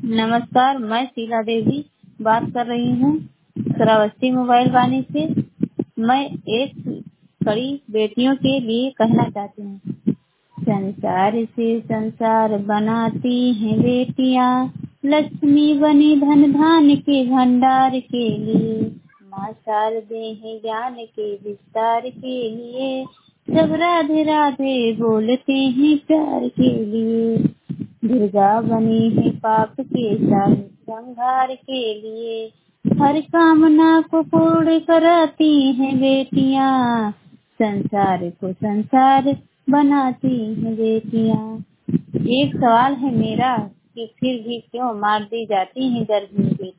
नमस्कार, मैं शीला देवी बात कर रही हूँ श्रावस्ती मोबाइल वाणी से। मैं एक कड़ी बेटियों के लिए कहना चाहती हूँ। संसार से संसार बनाती हैं बेटियाँ, लक्ष्मी बनी धन धान के भंडार के लिए। माँ शारदे हैं ज्ञान के विस्तार के लिए, जब राधे राधे बोलते हैं प्यार के लिए। दुर्गा बनी है पाप के संहार के लिए, हर कामना को पूर्ण कराती हैं बेटियाँ, संसार को संसार बनाती हैं बेटियाँ। एक सवाल है मेरा कि फिर भी क्यों मार दी जाती हैं गर्भिणी बेटियाँ।